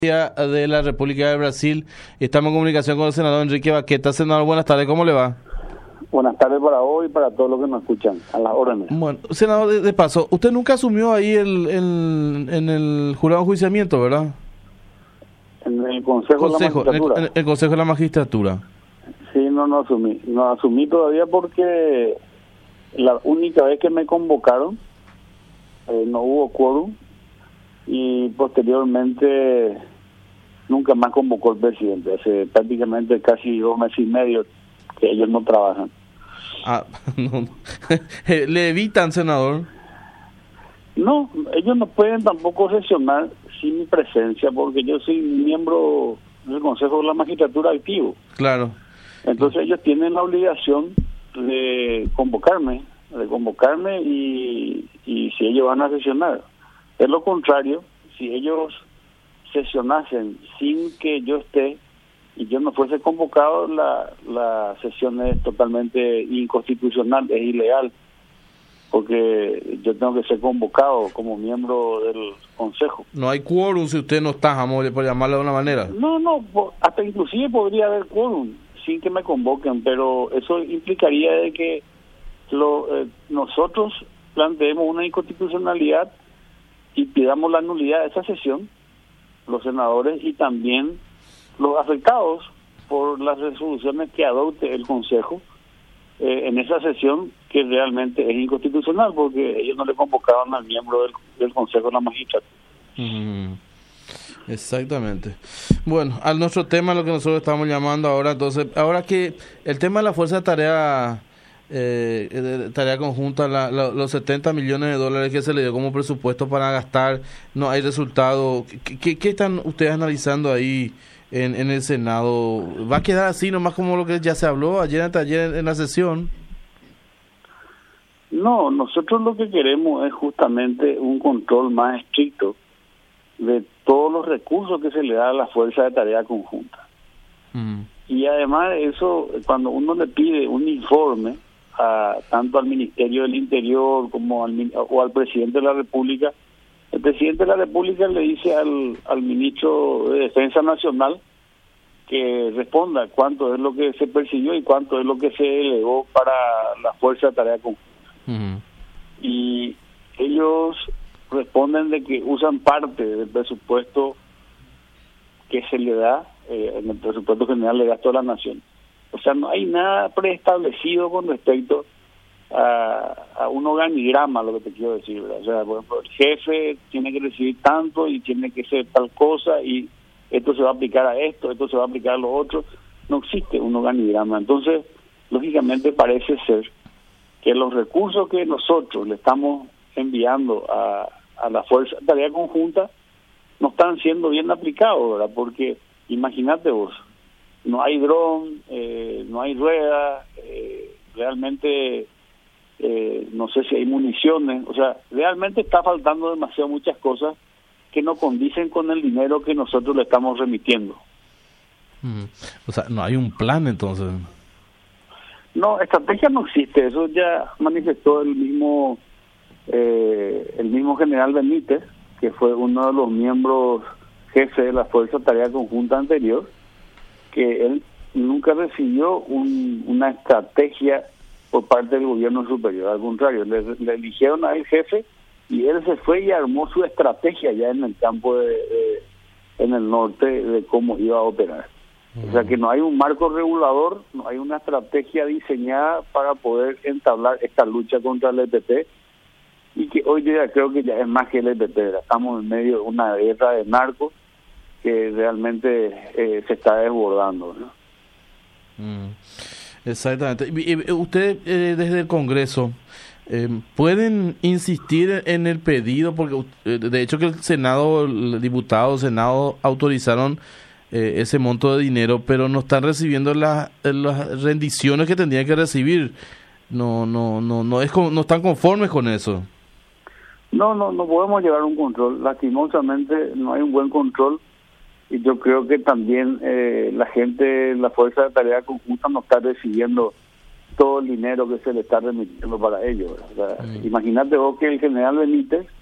De la República de Brasil. Estamos en comunicación con el senador Enrique Baqueta. Senador, buenas tardes, ¿cómo le va? Buenas tardes para hoy y para todos los que nos escuchan, a las órdenes. Bueno, senador, de paso, usted nunca asumió ahí en el jurado de enjuiciamiento, ¿verdad? En el Consejo de la Magistratura. En el Consejo de la Magistratura. Sí, no asumí. No asumí todavía porque la única vez que me convocaron no hubo quórum y posteriormente nunca más convocó el presidente. Hace prácticamente casi 2 meses y medio que ellos no trabajan. Ah, no. ¿Le evitan, senador? No, ellos no pueden tampoco sesionar sin mi presencia porque yo soy miembro del Consejo de la Magistratura activo. Claro. Entonces ellos tienen la obligación de convocarme y si ellos van a sesionar. Es lo contrario, si ellos sesionasen sin que yo esté y yo no fuese convocado, la sesión es totalmente inconstitucional, es ilegal, porque yo tengo que ser convocado como miembro del Consejo. No hay quórum si usted no está, por llamarlo de una manera. No, hasta inclusive podría haber quórum sin que me convoquen, pero eso implicaría de que nosotros planteemos una inconstitucionalidad y pidamos la nulidad de esa sesión, los senadores y también los afectados por las resoluciones que adopte el Consejo en esa sesión, que realmente es inconstitucional porque ellos no le convocaron al miembro del Consejo de la Magistratura. Exactamente. Bueno, a nuestro tema, lo que nosotros estamos llamando ahora, entonces, ahora que el tema de la fuerza de tarea conjunta, los 70 millones de dólares que se le dio como presupuesto para gastar, no hay resultado. ¿Qué están ustedes analizando ahí en el Senado? ¿Va a quedar así nomás como lo que ya se habló ayer en la sesión? No, nosotros lo que queremos es justamente un control más estricto de todos los recursos que se le da a la fuerza de tarea conjunta. Y además eso, cuando uno le pide un informe tanto al Ministerio del Interior como al presidente de la República, el presidente de la República le dice al ministro de Defensa Nacional que responda cuánto es lo que se persiguió y cuánto es lo que se elevó para la fuerza de tarea conjunta. Y ellos responden de que usan parte del presupuesto que se le da en el presupuesto general de gasto de la nación. O sea, no hay nada preestablecido con respecto a un organigrama, lo que te quiero decir, ¿verdad? O sea, por ejemplo, el jefe tiene que recibir tanto y tiene que ser tal cosa y esto se va a aplicar a esto se va a aplicar a lo otro. No existe un organigrama. Entonces, lógicamente parece ser que los recursos que nosotros le estamos enviando a la fuerza de tarea conjunta no están siendo bien aplicados, ¿verdad? Porque imagínate vos, no hay dron, no hay ruedas, realmente no sé si hay municiones, o sea, realmente está faltando demasiado muchas cosas que no condicen con el dinero que nosotros le estamos remitiendo. O sea, no hay un plan entonces. No, estrategia no existe, eso ya manifestó el mismo general Benítez, que fue uno de los miembros jefe de la Fuerza de Tarea Conjunta anterior, que él nunca recibió una estrategia por parte del gobierno superior. Al contrario, le eligieron a él jefe y él se fue y armó su estrategia ya en el campo en el norte de cómo iba a operar. O sea que no hay un marco regulador, no hay una estrategia diseñada para poder entablar esta lucha contra el EPP, y que hoy día creo que ya es más que el EPP, estamos en medio de una guerra de narcos que realmente se está desbordando, ¿no? Exactamente. Y usted desde el Congreso pueden insistir en el pedido, porque de hecho que el Senado, el diputado, Senado autorizaron ese monto de dinero, pero no están recibiendo las rendiciones que tendrían que recibir. No están conformes con eso. No podemos llevar un control. Lastimosamente no hay un buen control y yo creo que también la gente, la fuerza de tarea conjunta no está recibiendo todo el dinero que se le está remitiendo para ellos. O sea, imagínate vos que el general Benítez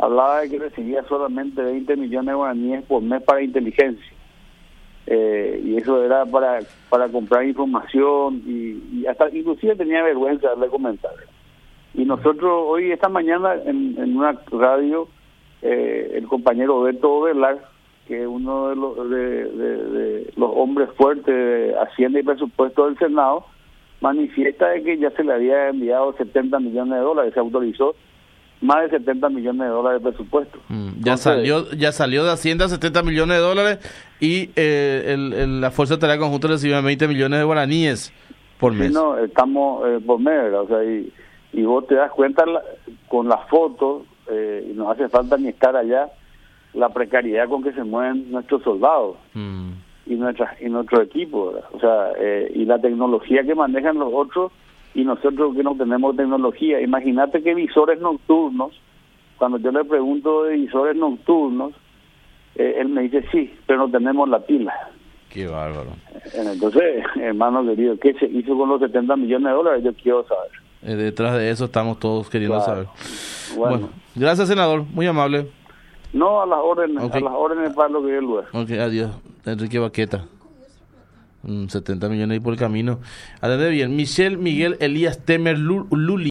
hablaba de que recibía solamente 20 millones de guaraníes por mes para inteligencia. Y eso era para comprar información y hasta inclusive tenía vergüenza de comentar. Y nosotros hoy, esta mañana, en una radio, el compañero Beto Velar, que es uno de los hombres fuertes de Hacienda y Presupuesto del Senado, manifiesta de que ya se le había enviado 70 millones de dólares, se autorizó más de 70 millones de dólares de presupuesto. Ya salió de Hacienda 70 millones de dólares y la Fuerza de Tarea Conjunta recibe 20 millones de guaraníes por mes. Sí, no, estamos por mes, ¿verdad? O sea, y vos te das cuenta con las fotos, y no hace falta ni estar allá, la precariedad con que se mueven nuestros soldados y nuestro equipo, ¿verdad? O sea, y la tecnología que manejan los otros y nosotros que no tenemos tecnología. Imagínate que visores nocturnos, cuando yo le pregunto de visores nocturnos, él me dice sí, pero no tenemos la pila. Qué bárbaro. Entonces, hermano querido, ¿qué se hizo con los 70 millones de dólares? Yo quiero saber. Detrás de eso estamos todos queriendo saber. Bueno, gracias, senador, muy amable. No, a las órdenes, a las órdenes para lo que es lugar. Ok, adiós. Enrique Baqueta. 70 millones ahí por el camino. Atende bien. Michelle Miguel Elías Temer Luli.